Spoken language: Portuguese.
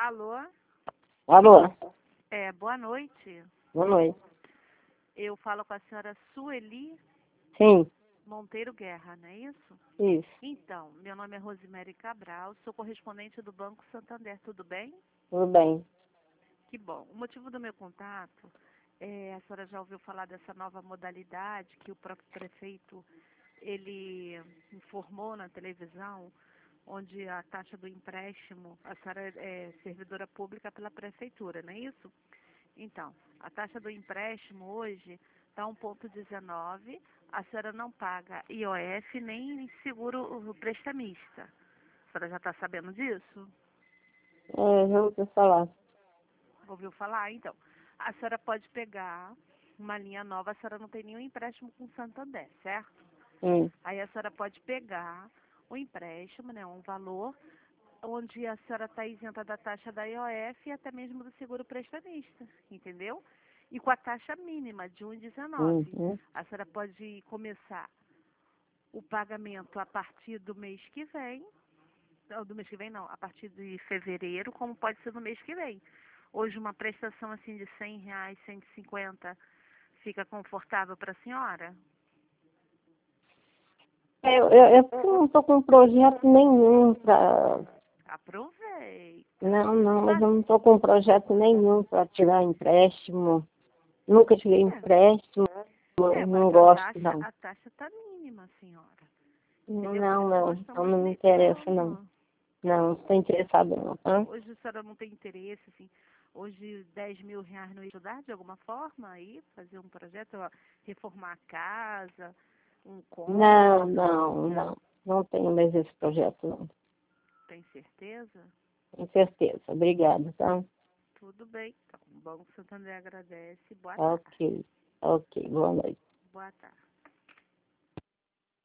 Alô? Alô, Boa noite. boa noite. Eu falo com a senhora Sueli Sim, Monteiro Guerra, não é isso? isso, Então, meu nome é Rosemary Cabral, sou correspondente do Banco Santander, tudo bem? tudo bem. Que bom. O motivo do meu contato a senhora já ouviu falar dessa nova modalidade que o próprio prefeito, ele informou na televisão, onde a taxa do empréstimo, a senhora é servidora pública pela prefeitura, não é isso? Então, a taxa do empréstimo hoje está 1,19. A senhora não paga IOF nem seguro prestamista. A senhora já está sabendo disso? Já ouvi falar. Ouviu falar? Então, a senhora pode pegar uma linha nova, a senhora não tem nenhum empréstimo com Santander, certo? Sim, Aí a senhora pode pegar o empréstimo, né, um valor, onde a senhora está isenta da taxa da IOF e até mesmo do seguro prestamista, entendeu? E com a taxa mínima de 1,19. uhum. A senhora pode começar o pagamento a partir do mês que vem, não, do mês que vem não, a partir de fevereiro, como pode ser no mês que vem. Hoje uma prestação assim de R$ 100, 150, fica confortável para a senhora? Eu não estou com projeto nenhum para... Aproveita. Não, mas eu não estou com projeto nenhum para tirar empréstimo. Nunca tirei empréstimo, não Mas gosto, não. a taxa está mínima, senhora. Entendeu? As Não, pessoas então estão não me interessa, não. aceitando. Não estou interessada, não, tá? Hoje a senhora não tem interesse, assim, hoje R$ 10.000 não ia ajudar de alguma forma aí, fazer um projeto, ó, reformar a casa, um cômodo, Não tenho mais esse projeto, não. tem certeza? Com certeza. Obrigada, tá? Tudo bem. Então, o Banco Santander agradece. Boa tarde. Ok, boa noite. Boa tarde.